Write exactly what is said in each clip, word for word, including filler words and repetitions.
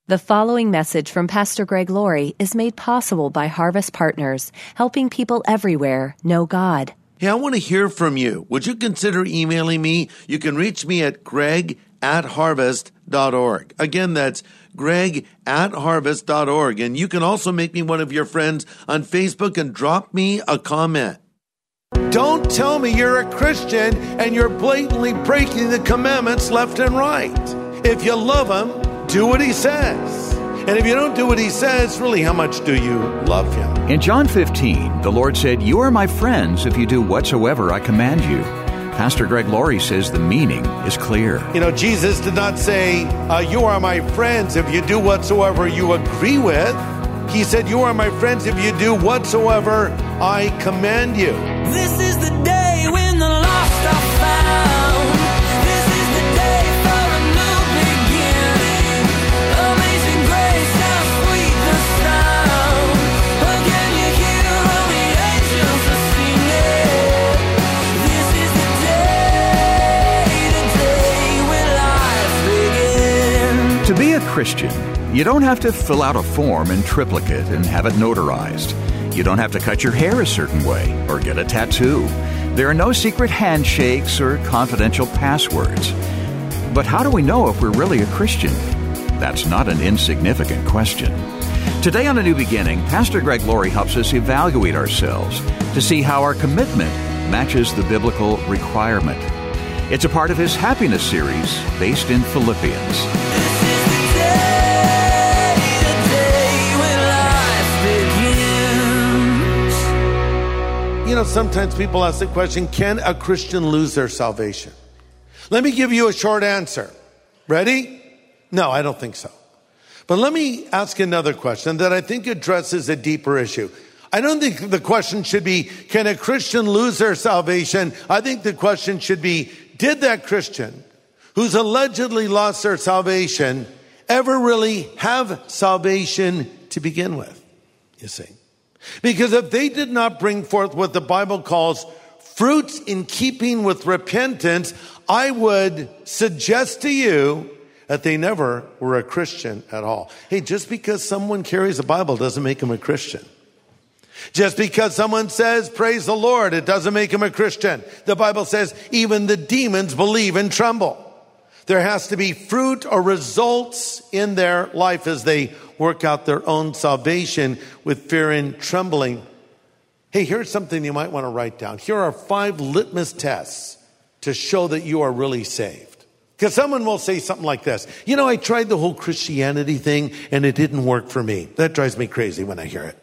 The following message from Pastor Greg Laurie is made possible by Harvest Partners, helping people everywhere know God. Hey, I want to hear from you. Would you consider emailing me? You can reach me at greg at harvest dot org. Again, that's greg at harvest dot org. And you can also make me one of your friends on Facebook and drop me a comment. Don't tell me you're a Christian and you're blatantly breaking the commandments left and right. If you love him, do what he says. And if you don't do what he says, really, how much do you love him? In John fifteen, the Lord said, "You are my friends if you do whatsoever I command you." Pastor Greg Laurie says the meaning is clear. You know, Jesus did not say, uh, you are my friends if you do whatsoever you agree with. He said, you are my friends if you do whatsoever I command you. This is the day when the lost are found. This is the day for a new beginning. Amazing grace, how sweet the sound. Again you hear all the angels are singing. This is the day, the day when life begins. To be a Christian, you don't have to fill out a form in triplicate and have it notarized. You don't have to cut your hair a certain way or get a tattoo. There are no secret handshakes or confidential passwords. But how do we know if we're really a Christian? That's not an insignificant question. Today on A New Beginning, Pastor Greg Laurie helps us evaluate ourselves to see how our commitment matches the biblical requirement. It's a part of his Happiness series based in Philippians. You know, sometimes people ask the question, can a Christian lose their salvation? Let me give you a short answer. Ready? No, I don't think so. But let me ask another question that I think addresses a deeper issue. I don't think the question should be, can a Christian lose their salvation? I think the question should be, did that Christian who's allegedly lost their salvation ever really have salvation to begin with? You see. Because if they did not bring forth what the Bible calls fruits in keeping with repentance, I would suggest to you that they never were a Christian at all. Hey, just because someone carries a Bible doesn't make them a Christian. Just because someone says, praise the Lord, it doesn't make them a Christian. The Bible says even the demons believe and tremble. There has to be fruit or results in their life as they work out their own salvation with fear and trembling. Hey, here's something you might want to write down. Here are five litmus tests to show that you are really saved. Because someone will say something like this. You know, I tried the whole Christianity thing and it didn't work for me. That drives me crazy when I hear it.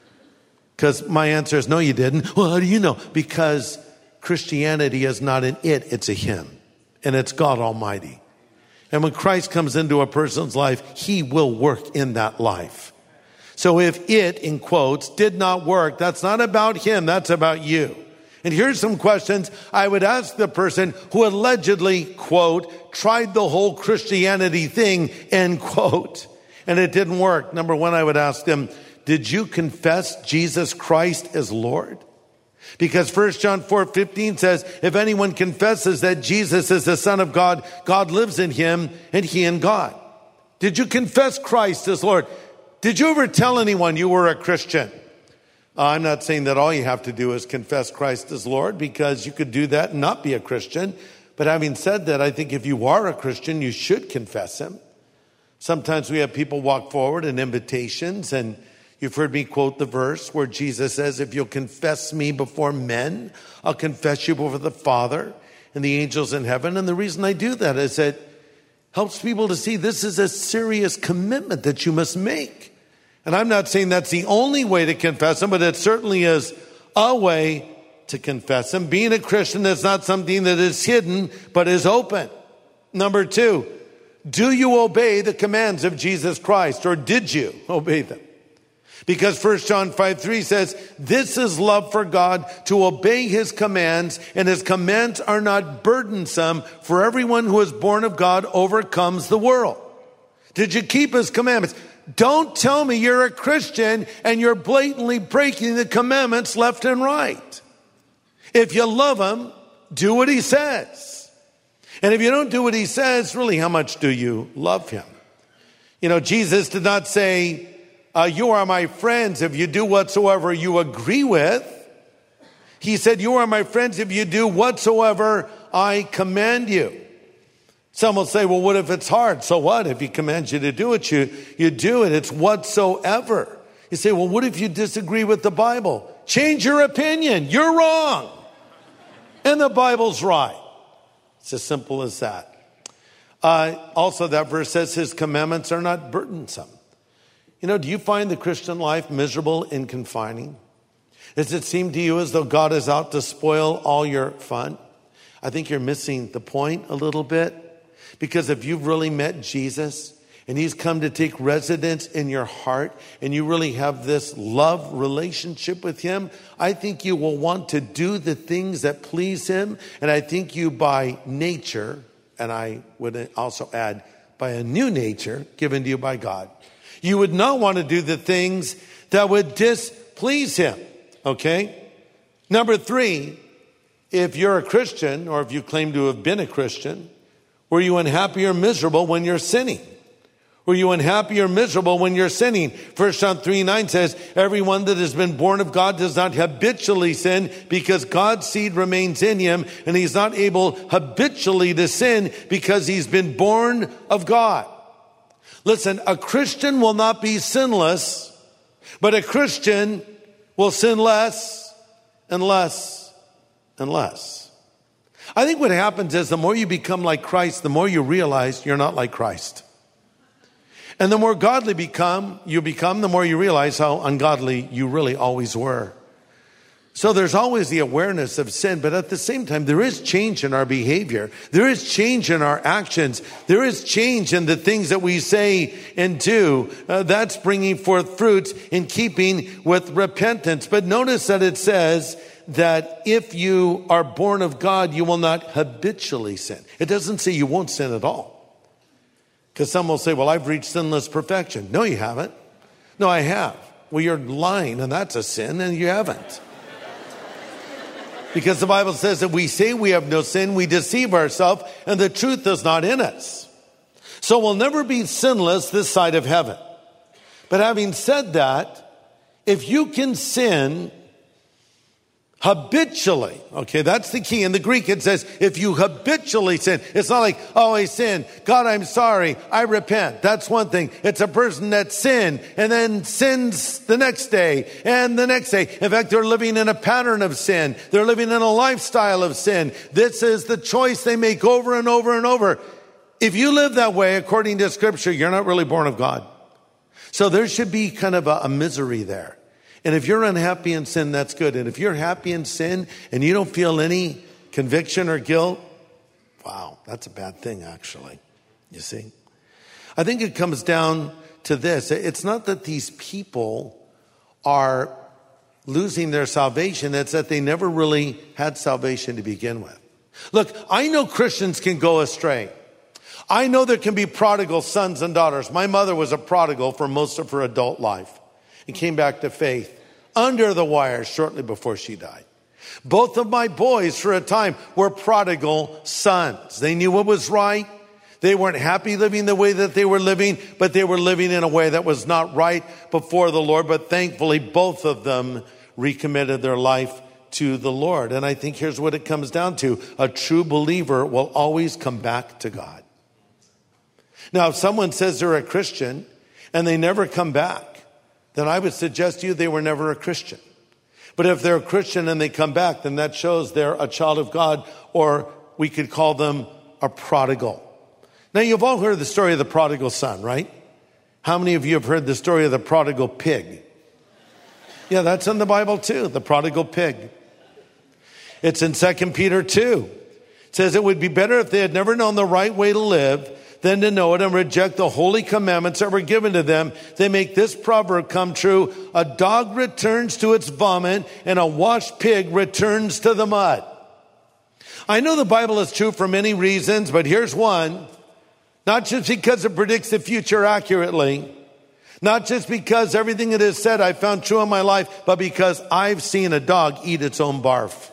Because my answer is, no, you didn't. Well, how do you know? Because Christianity is not an it, it's a him. And it's God Almighty. And when Christ comes into a person's life, he will work in that life. So if it, in quotes, did not work, that's not about him, that's about you. And here's some questions I would ask the person who allegedly, quote, tried the whole Christianity thing, end quote, and it didn't work. Number one, I would ask them, did you confess Jesus Christ as Lord? Because First John four fifteen says, if anyone confesses that Jesus is the Son of God, God lives in him and he in God. Did you confess Christ as Lord? Did you ever tell anyone you were a Christian? Uh, I'm not saying that all you have to do is confess Christ as Lord, because you could do that and not be a Christian. But having said that, I think if you are a Christian, you should confess him. Sometimes we have people walk forward in invitations, and you've heard me quote the verse where Jesus says, if you'll confess me before men, I'll confess you before the Father and the angels in heaven. And the reason I do that is it helps people to see this is a serious commitment that you must make. And I'm not saying that's the only way to confess him, but it certainly is a way to confess him. Being a Christian is not something that is hidden, but is open. Number two, do you obey the commands of Jesus Christ, or did you obey them? Because First John five three says, this is love for God, to obey his commands, and his commands are not burdensome, for everyone who is born of God overcomes the world. Did you keep his commandments? Don't tell me you're a Christian and you're blatantly breaking the commandments left and right. If you love him, do what he says. And if you don't do what he says, really, how much do you love him? You know, Jesus did not say, uh, you are my friends if you do whatsoever you agree with. He said, you are my friends if you do whatsoever I command you. Some will say, well, what if it's hard? So what? If he commands you to do it, you, you do it. It's whatsoever. You say, well, what if you disagree with the Bible? Change your opinion. You're wrong. And the Bible's right. It's as simple as that. Uh, also, that verse says his commandments are not burdensome. You know, do you find the Christian life miserable and confining? Does it seem to you as though God is out to spoil all your fun? I think you're missing the point a little bit. Because if you've really met Jesus and he's come to take residence in your heart and you really have this love relationship with him, I think you will want to do the things that please him. And I think you by nature, and I would also add by a new nature given to you by God, you would not want to do the things that would displease him. Okay? Number three, if you're a Christian or if you claim to have been a Christian, were you unhappy or miserable when you're sinning? Were you unhappy or miserable when you're sinning? First John three nine says, everyone that has been born of God does not habitually sin because God's seed remains in him, and he's not able habitually to sin because he's been born of God. Listen, a Christian will not be sinless, but a Christian will sin less and less and less. I think what happens is the more you become like Christ, the more you realize you're not like Christ. And the more godly become, you become, the more you realize how ungodly you really always were. So there's always the awareness of sin, but at the same time, there is change in our behavior. There is change in our actions. There is change in the things that we say and do. Uh, that's bringing forth fruits in keeping with repentance. But notice that it says that if you are born of God, you will not habitually sin. It doesn't say you won't sin at all. Because some will say, well, I've reached sinless perfection. No, you haven't. No, I have. Well, you're lying, and that's a sin, and you haven't. Because the Bible says that we say we have no sin, we deceive ourselves, and the truth is not in us. So we'll never be sinless this side of heaven. But having said that, if you can sin habitually, okay, that's the key. In the Greek, it says, if you habitually sin, it's not like, oh, I sinned. God, I'm sorry. I repent. That's one thing. It's a person that sinned and then sins the next day and the next day. In fact, they're living in a pattern of sin. They're living in a lifestyle of sin. This is the choice they make over and over and over. If you live that way, according to Scripture, you're not really born of God. So there should be kind of a, a misery there. And if you're unhappy in sin, that's good. And if you're happy in sin and you don't feel any conviction or guilt, wow, that's a bad thing, actually. You see? I think it comes down to this. It's not that these people are losing their salvation. It's that they never really had salvation to begin with. Look, I know Christians can go astray. I know there can be prodigal sons and daughters. My mother was a prodigal for most of her adult life and came back to faith under the wire shortly before she died. Both of my boys for a time were prodigal sons. They knew what was right. They weren't happy living the way that they were living, but they were living in a way that was not right before the Lord. But thankfully, both of them recommitted their life to the Lord. And I think here's what it comes down to. A true believer will always come back to God. Now, if someone says they're a Christian and they never come back, then I would suggest to you they were never a Christian. But if they're a Christian and they come back, then that shows they're a child of God, or we could call them a prodigal. Now, you've all heard the story of the prodigal son, right? How many of you have heard the story of the prodigal pig? Yeah, that's in the Bible too, the prodigal pig. It's in Second Peter two. It says it would be better if they had never known the right way to live than to know it and reject the holy commandments that were given to them. They make this proverb come true. A dog returns to its vomit and a washed pig returns to the mud. I know the Bible is true for many reasons, but here's one. Not just because it predicts the future accurately, not just because everything it has said I found true in my life, but because I've seen a dog eat its own barf.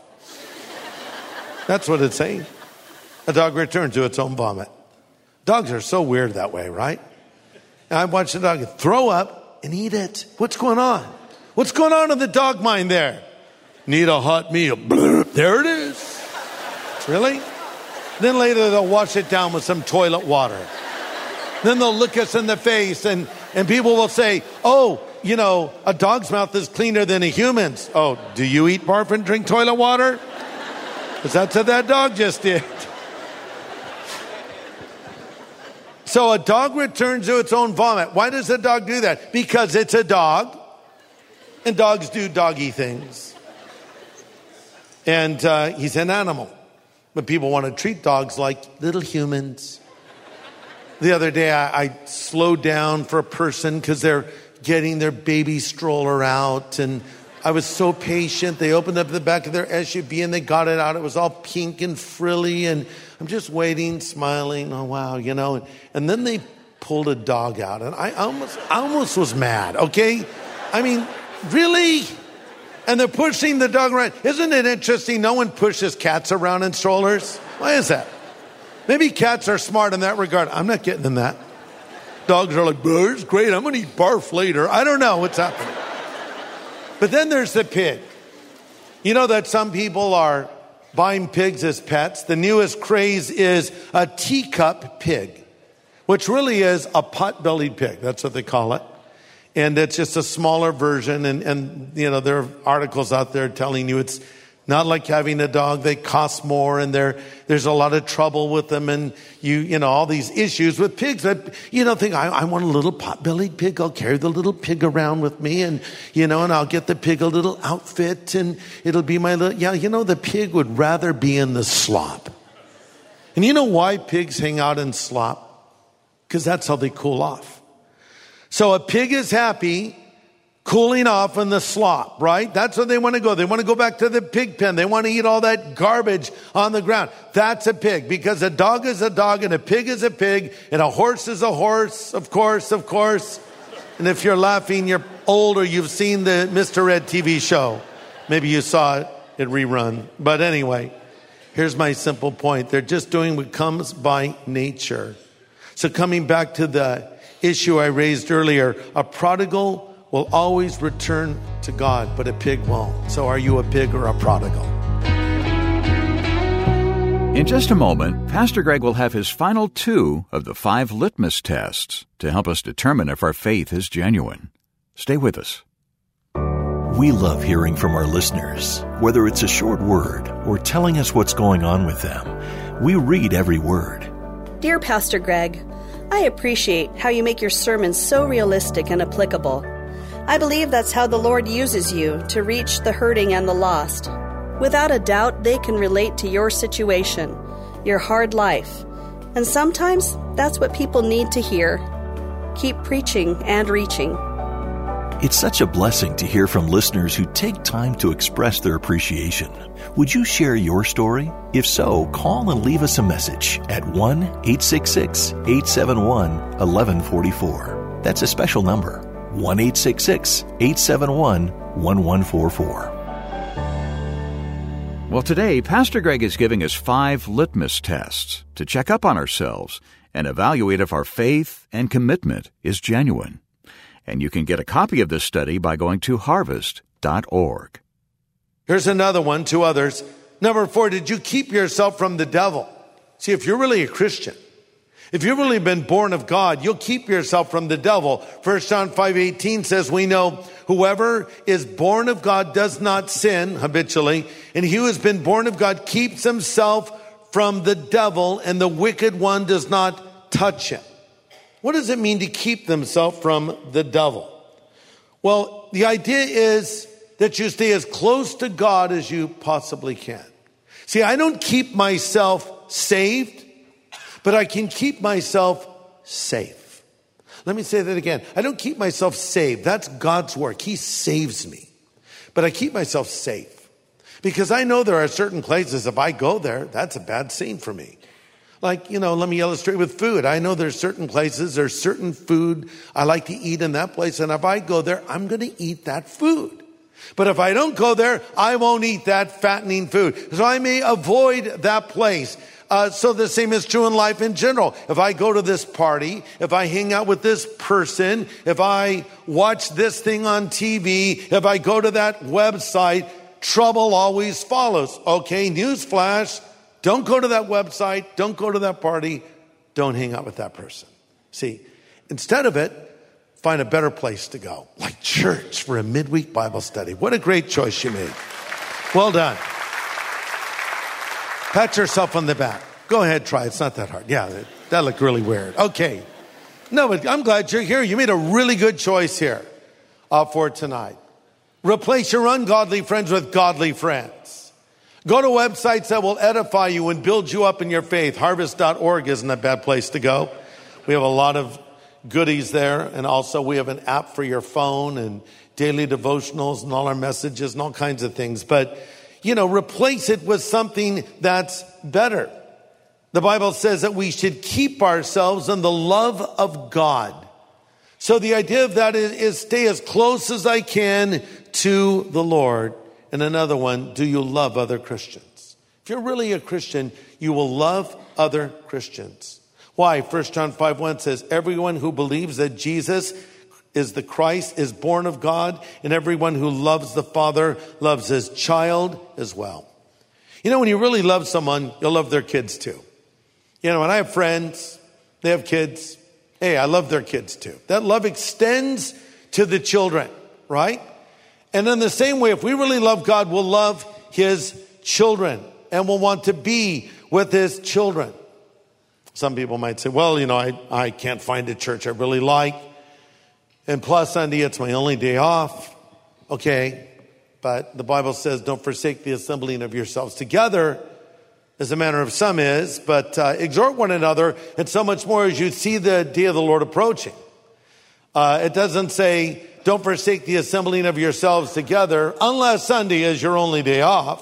That's what it's saying. A dog returns to its own vomit. Dogs are so weird that way, right? And I watch the dog throw up and eat it. What's going on? What's going on in the dog mind there? Need a hot meal. There it is. Really? Then later they'll wash it down with some toilet water. Then they'll look us in the face and, and people will say, oh, you know, a dog's mouth is cleaner than a human's. Oh, do you eat barf and drink toilet water? Because that's what that dog just did. So a dog returns to its own vomit. Why does a dog do that? Because it's a dog. And dogs do doggy things. And uh, he's an animal. But people want to treat dogs like little humans. The other day I, I slowed down for a person because they're getting their baby stroller out. And I was so patient. They opened up the back of their S U V and they got it out. It was all pink and frilly. And I'm just waiting, smiling. Oh, wow, you know. And, and then they pulled a dog out. And I almost, I almost was mad, okay? I mean, really? And they're pushing the dog around. Isn't it interesting? No one pushes cats around in strollers. Why is that? Maybe cats are smart in that regard. I'm not getting in that. Dogs are like, oh, it's great. I'm going to eat barf later. I don't know what's happening. But then there's the pig. You know that some people are buying pigs as pets. The newest craze is a teacup pig, which really is a pot-bellied pig. That's what they call it. And it's just a smaller version. And, and, you know, there are articles out there telling you it's not like having a dog. They cost more and there, there's a lot of trouble with them. And you, you know, all these issues with pigs that, you know, think, I, I want a little pot-bellied pig. I'll carry the little pig around with me and, you know, and I'll get the pig a little outfit and it'll be my little, yeah, you know, the pig would rather be in the slop. And you know why pigs hang out in slop? Because that's how they cool off. So a pig is happy cooling off in the slop, right? That's where they want to go. They want to go back to the pig pen. They want to eat all that garbage on the ground. That's a pig, because a dog is a dog and a pig is a pig and a horse is a horse, of course, of course. And if you're laughing, you're old or you've seen the Mister Ed T V show. Maybe you saw it, it rerun. But anyway, here's my simple point. They're just doing what comes by nature. So coming back to the issue I raised earlier, a prodigal will always return to God, but a pig won't. So are you a pig or a prodigal? In just a moment, Pastor Greg will have his final two of the five litmus tests to help us determine if our faith is genuine. Stay with us. We love hearing from our listeners, whether it's a short word or telling us what's going on with them. We read every word. Dear Pastor Greg, I appreciate how you make your sermons so realistic and applicable. I believe that's how the Lord uses you to reach the hurting and the lost. Without a doubt, they can relate to your situation, your hard life. And sometimes that's what people need to hear. Keep preaching and reaching. It's such a blessing to hear from listeners who take time to express their appreciation. Would you share your story? If so, call and leave us a message at one eight six six, eight seven one, one one four four. That's a special number, one eight six six, eight seven one, one one four four. Well, today, Pastor Greg is giving us five litmus tests to check up on ourselves and evaluate if our faith and commitment is genuine. And you can get a copy of this study by going to harvest dot org. Here's another one, two others. Number four, did you keep yourself from the devil? See, if you're really a Christian, if you've really been born of God, you'll keep yourself from the devil. First John five eighteen says, we know whoever is born of God does not sin habitually, and he who has been born of God keeps himself from the devil, and the wicked one does not touch him. What does it mean to keep themselves from the devil? Well, the idea is that you stay as close to God as you possibly can. See, I don't keep myself saved, but I can keep myself safe. Let me say that again. I don't keep myself saved. That's God's work. He saves me. But I keep myself safe because I know there are certain places, if I go there, that's a bad scene for me. Like, you know, let me illustrate with food. I know there's certain places, there's certain food I like to eat in that place. And if I go there, I'm going to eat that food. But if I don't go there, I won't eat that fattening food. So I may avoid that place. Uh, so the same is true in life in general. If I go to this party, if I hang out with this person, if I watch this thing on T V, if I go to that website, trouble always follows. Okay, newsflash, don't go to that website, don't go to that party, don't hang out with that person. See, instead of it, find a better place to go, like church for a midweek Bible study. What a great choice you made. Well done. Pat yourself on the back. Go ahead, try it. It's not that hard. Yeah, that, that looked really weird. Okay. No, but I'm glad you're here. You made a really good choice here uh, for tonight. Replace your ungodly friends with godly friends. Go to websites that will edify you and build you up in your faith. harvest dot org isn't a bad place to go. We have a lot of goodies there. And also we have an app for your phone and daily devotionals and all our messages and all kinds of things. But you know, replace it with something that's better. The Bible says that we should keep ourselves in the love of God. So the idea of that is, is stay as close as I can to the Lord. And another one, do you love other Christians? If you're really a Christian, you will love other Christians. Why? First John five one says, everyone who believes that Jesus is the Christ, is born of God, and everyone who loves the Father loves his child as well. You know, when you really love someone, you'll love their kids too. You know, when I have friends, they have kids, hey, I love their kids too. That love extends to the children, right? And in the same way, if we really love God, we'll love his children and we'll want to be with his children. Some people might say, well, you know, I, I can't find a church I really like. And plus Sunday, it's my only day off. Okay. But the Bible says, don't forsake the assembling of yourselves together, as a manner of some is, but uh, exhort one another, and so much more as you see the day of the Lord approaching. Uh, it doesn't say, don't forsake the assembling of yourselves together, unless Sunday is your only day off.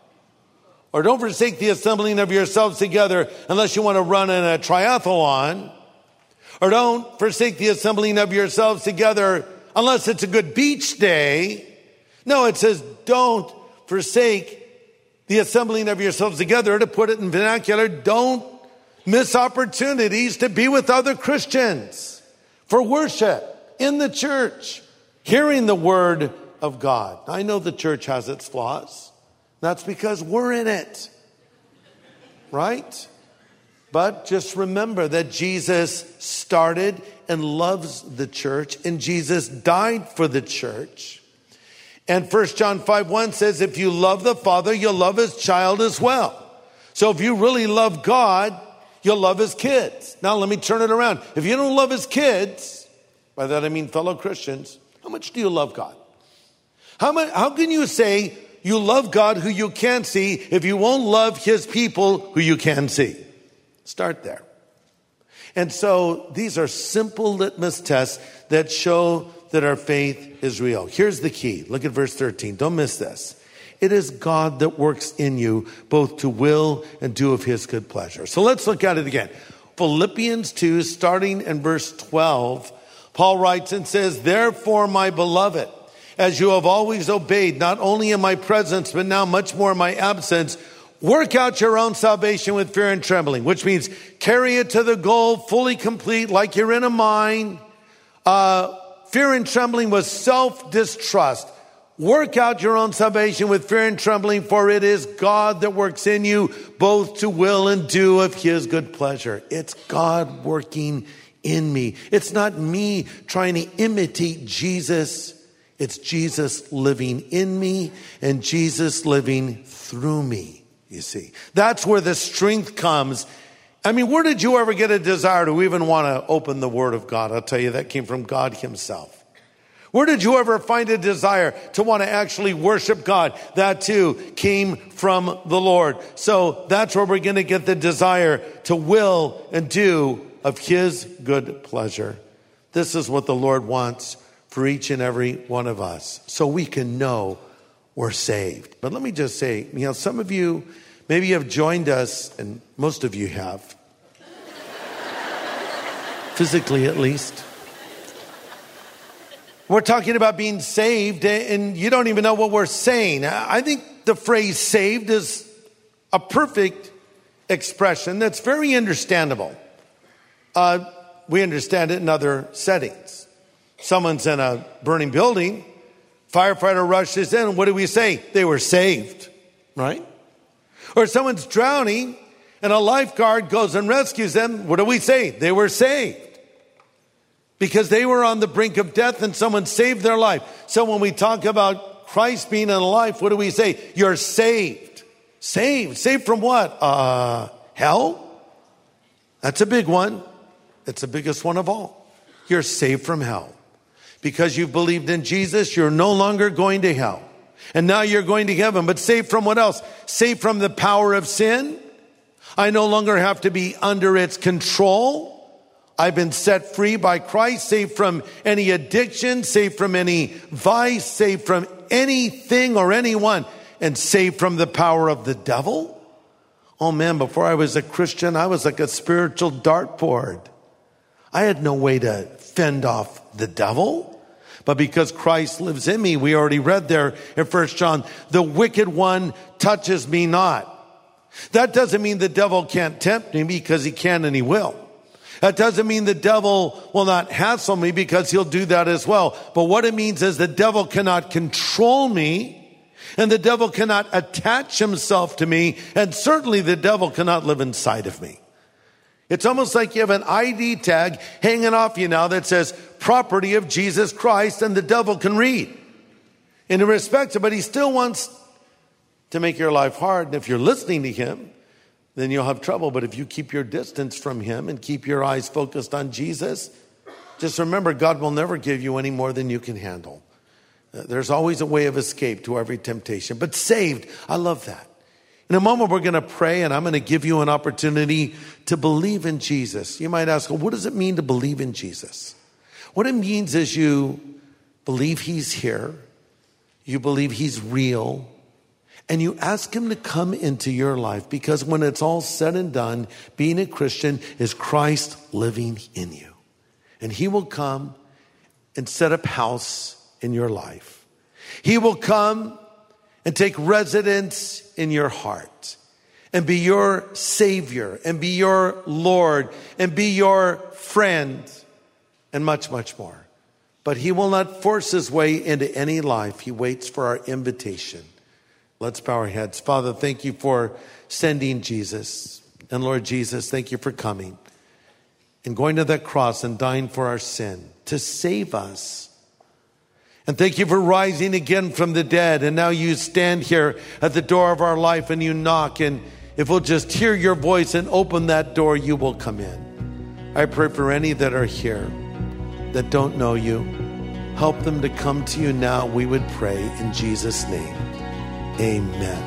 Or don't forsake the assembling of yourselves together, unless you want to run in a triathlon. Or don't forsake the assembling of yourselves together unless it's a good beach day. No, it says don't forsake the assembling of yourselves together. To put it in vernacular, don't miss opportunities to be with other Christians for worship in the church, hearing the word of God. I know the church has its flaws. That's because we're in it, right? But just remember that Jesus started and loves the church, and Jesus died for the church. And First John five one says, if you love the Father, you'll love his child as well. So if you really love God, you'll love his kids. Now let me turn it around. If you don't love his kids, by that I mean fellow Christians, how much do you love God? How much, how can you say you love God who you can't see if you won't love his people who you can see? Start there. And so these are simple litmus tests that show that our faith is real. Here's the key. Look at verse thirteen. Don't miss this. It is God that works in you both to will and do of his good pleasure. So let's look at it again. Philippians two, starting in verse twelve, Paul writes and says, therefore, my beloved, as you have always obeyed, not only in my presence, but now much more in my absence, work out your own salvation with fear and trembling, which means carry it to the goal, fully complete, like you're in a mine. Uh, fear and trembling was self-distrust. Work out your own salvation with fear and trembling, for it is God that works in you, both to will and do of his good pleasure. It's God working in me. It's not me trying to imitate Jesus. It's Jesus living in me and Jesus living through me. You see, that's where the strength comes. I mean, where did you ever get a desire to even want to open the word of God? I'll tell you, that came from God himself. Where did you ever find a desire to want to actually worship God? That too came from the Lord. So that's where we're going to get the desire to will and do of his good pleasure. This is what the Lord wants for each and every one of us, so we can know we're saved. But let me just say, you know, some of you, maybe you have joined us, and most of you have, physically at least. We're talking about being saved, and you don't even know what we're saying. I think the phrase saved is a perfect expression that's very understandable. Uh, we understand it in other settings. Someone's in a burning building, firefighter rushes in, what do we say? They were saved, right? Or someone's drowning, and a lifeguard goes and rescues them, what do we say? They were saved. Because they were on the brink of death and someone saved their life. So when we talk about Christ being in life, what do we say? You're saved. Saved. Saved from what? Uh, hell? That's a big one. It's the biggest one of all. You're saved from hell. Because you've believed in Jesus, you're no longer going to hell. And now you're going to heaven. But saved from what else? Saved from the power of sin. I no longer have to be under its control. I've been set free by Christ, saved from any addiction, saved from any vice, saved from anything or anyone, and saved from the power of the devil. Oh man, before I was a Christian, I was like a spiritual dartboard. I had no way to fend off the devil. But because Christ lives in me, we already read there in First John, the wicked one touches me not. That doesn't mean the devil can't tempt me, because he can and he will. That doesn't mean the devil will not hassle me, because he'll do that as well. But what it means is the devil cannot control me, and the devil cannot attach himself to me, and certainly the devil cannot live inside of me. It's almost like you have an I D tag hanging off you now that says property of Jesus Christ, and the devil can read. In respect to, but he still wants to make your life hard. And if you're listening to him, then you'll have trouble. But if you keep your distance from him and keep your eyes focused on Jesus, just remember, God will never give you any more than you can handle. Uh, there's always a way of escape to every temptation. But saved, I love that. In a moment, we're going to pray, and I'm going to give you an opportunity to believe in Jesus. You might ask, well, what does it mean to believe in Jesus? What it means is you believe he's here, you believe he's real, and you ask him to come into your life, because when it's all said and done, being a Christian is Christ living in you. And he will come and set up house in your life. He will come and take residence in your heart and be your Savior and be your Lord and be your friend and much, much more. But he will not force his way into any life. He waits for our invitation. Let's bow our heads. Father, thank you for sending Jesus. And Lord Jesus, thank you for coming and going to that cross and dying for our sin to save us. And thank you for rising again from the dead. And now you stand here at the door of our life and you knock. And if we'll just hear your voice and open that door, you will come in. I pray for any that are here that don't know you. Help them to come to you now, we would pray in Jesus' name. Amen.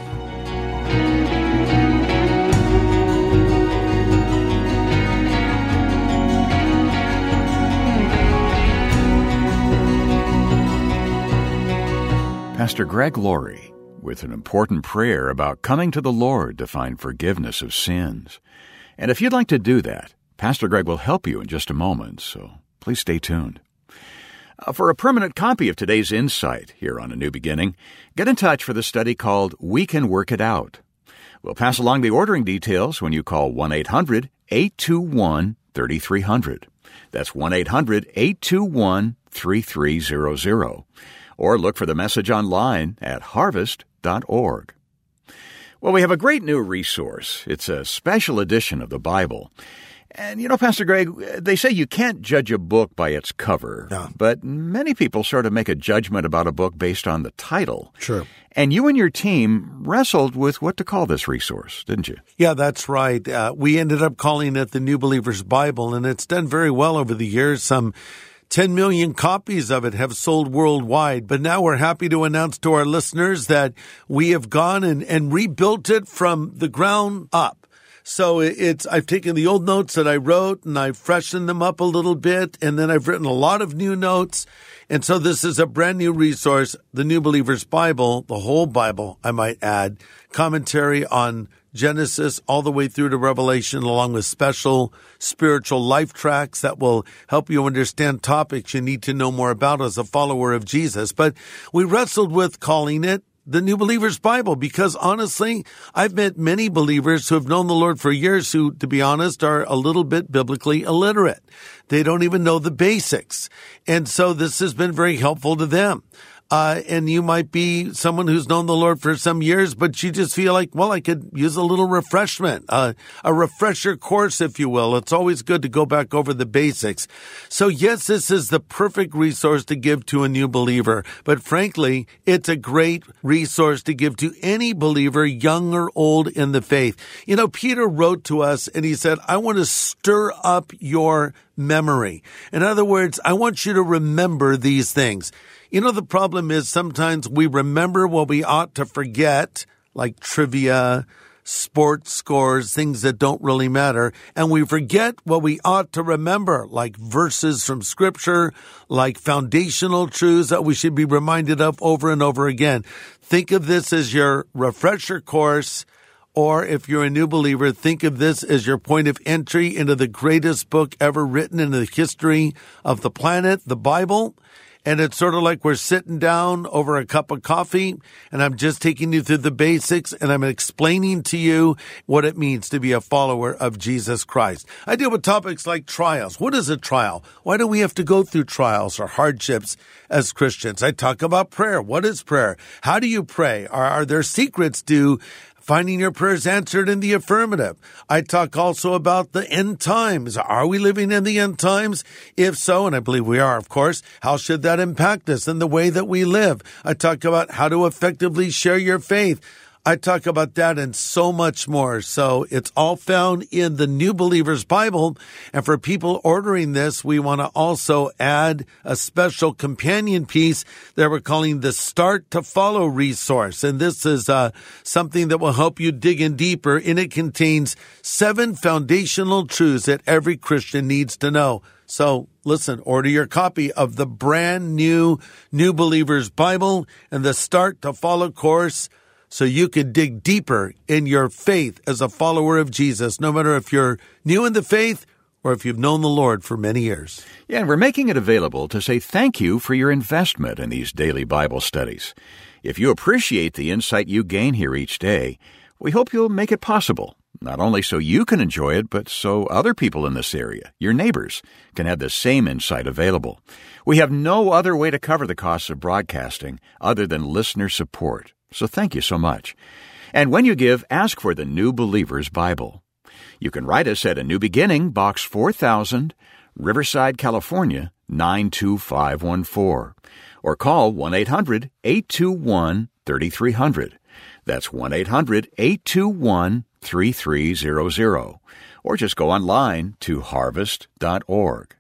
Pastor Greg Laurie with an important prayer about coming to the Lord to find forgiveness of sins. And if you'd like to do that, Pastor Greg will help you in just a moment, so please stay tuned. Uh, for a permanent copy of today's Insight here on A New Beginning, get in touch for the study called We Can Work It Out. We'll pass along the ordering details when you call one eight hundred eight two one three three zero zero. That's one eight hundred eight two one three three zero zero. Or look for the message online at harvest dot org. Well, we have a great new resource. It's a special edition of the Bible. And, you know, Pastor Greg, they say you can't judge a book by its cover. No. But many people sort of make a judgment about a book based on the title. Sure. And you and your team wrestled with what to call this resource, didn't you? Yeah, that's right. Uh, we ended up calling it the New Believer's Bible, and it's done very well over the years. Some ten million copies of it have sold worldwide. But now we're happy to announce to our listeners that we have gone and, and rebuilt it from the ground up. So it's, I've taken the old notes that I wrote and I've freshened them up a little bit, and then I've written a lot of new notes. And so this is a brand new resource, the New Believer's Bible, the whole Bible, I might add, commentary on Genesis all the way through to Revelation, along with special spiritual life tracks that will help you understand topics you need to know more about as a follower of Jesus. But we wrestled with calling it the New Believer's Bible, because honestly, I've met many believers who have known the Lord for years who, to be honest, are a little bit biblically illiterate. They don't even know the basics. And so this has been very helpful to them. Uh, and you might be someone who's known the Lord for some years, but you just feel like, well, I could use a little refreshment, uh, a refresher course, if you will. It's always good to go back over the basics. So yes, this is the perfect resource to give to a new believer. But frankly, it's a great resource to give to any believer, young or old in the faith. You know, Peter wrote to us and he said, I want to stir up your memory. In other words, I want you to remember these things. You know, the problem is sometimes we remember what we ought to forget, like trivia, sports scores, things that don't really matter. And we forget what we ought to remember, like verses from Scripture, like foundational truths that we should be reminded of over and over again. Think of this as your refresher course. Or if you're a new believer, think of this as your point of entry into the greatest book ever written in the history of the planet, the Bible. And it's sort of like we're sitting down over a cup of coffee, and I'm just taking you through the basics, and I'm explaining to you what it means to be a follower of Jesus Christ. I deal with topics like trials. What is a trial? Why do we have to go through trials or hardships as Christians? I talk about prayer. What is prayer? How do you pray? Are, are there secrets to finding your prayers answered in the affirmative? I talk also about the end times. Are we living in the end times? If so, and I believe we are, of course, how should that impact us in the way that we live? I talk about how to effectively share your faith. I talk about that and so much more. So it's all found in the New Believer's Bible. And for people ordering this, we want to also add a special companion piece that we're calling the Start to Follow resource. And this is uh, something that will help you dig in deeper. And it contains seven foundational truths that every Christian needs to know. So listen, order your copy of the brand new New Believer's Bible and the Start to Follow course, so you can dig deeper in your faith as a follower of Jesus, no matter if you're new in the faith or if you've known the Lord for many years. Yeah, and we're making it available to say thank you for your investment in these daily Bible studies. If you appreciate the insight you gain here each day, we hope you'll make it possible, not only so you can enjoy it, but so other people in this area, your neighbors, can have the same insight available. We have no other way to cover the costs of broadcasting other than listener support. So thank you so much. And when you give, ask for the New Believer's Bible. You can write us at A New Beginning, Box four thousand, Riverside, California, nine two five one four. Or call one eight hundred eight two one three three zero zero. That's one eight hundred eight two one three three zero zero. Or just go online to harvest dot org.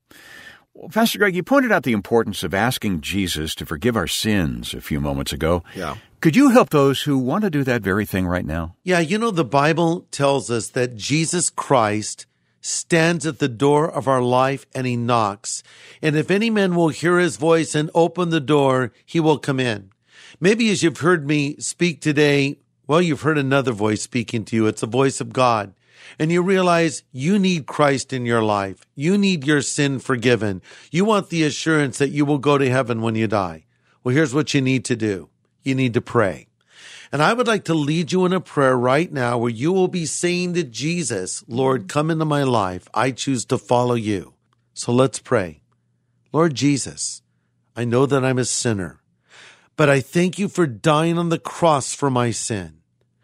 Well, Pastor Greg, you pointed out the importance of asking Jesus to forgive our sins a few moments ago. Yeah. Could you help those who want to do that very thing right now? Yeah, you know, the Bible tells us that Jesus Christ stands at the door of our life and he knocks. And if any man will hear his voice and open the door, he will come in. Maybe as you've heard me speak today, well, you've heard another voice speaking to you. It's the voice of God. And you realize you need Christ in your life. You need your sin forgiven. You want the assurance that you will go to heaven when you die. Well, here's what you need to do. You need to pray. And I would like to lead you in a prayer right now where you will be saying to Jesus, Lord, come into my life. I choose to follow you. So let's pray. Lord Jesus, I know that I'm a sinner, but I thank you for dying on the cross for my sin.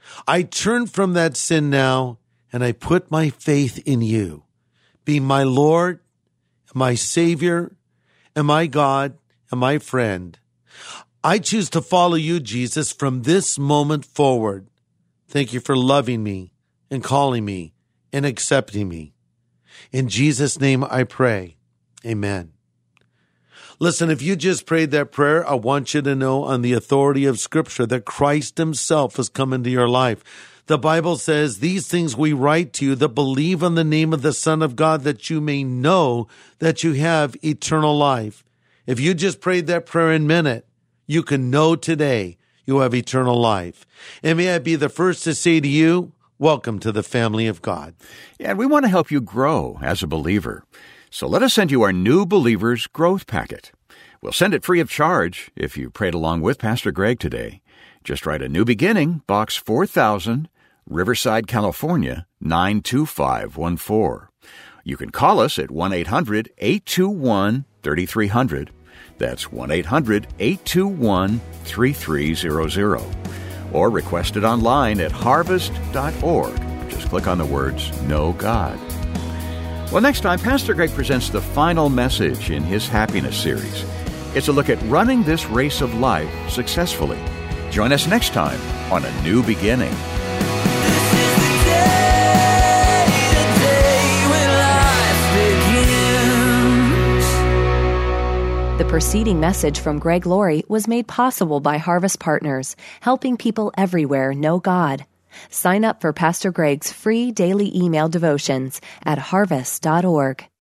I turn from that sin now, and I put my faith in you. Be my Lord, my Savior, and my God, and my friend. I choose to follow you, Jesus, from this moment forward. Thank you for loving me and calling me and accepting me. In Jesus' name I pray. Amen. Listen, if you just prayed that prayer, I want you to know on the authority of Scripture that Christ himself has come into your life. The Bible says, these things we write to you that believe on the name of the Son of God, that you may know that you have eternal life. If you just prayed that prayer in a minute, you can know today you have eternal life. And may I be the first to say to you, welcome to the family of God. Yeah, and we want to help you grow as a believer. So let us send you our New Believer's Growth Packet. We'll send it free of charge if you prayed along with Pastor Greg today. Just write A New Beginning, Box four thousand, Riverside, California, nine two five one four. You can call us at one eight hundred eight two one three three zero zero. That's one eight hundred eight two one three three zero zero. Or request it online at harvest dot org. Just click on the words Know God. Well, next time, Pastor Greg presents the final message in his Happiness series. It's a look at running this race of life successfully. Join us next time on A New Beginning. The preceding message from Greg Laurie was made possible by Harvest Partners, helping people everywhere know God. Sign up for Pastor Greg's free daily email devotions at harvest dot org.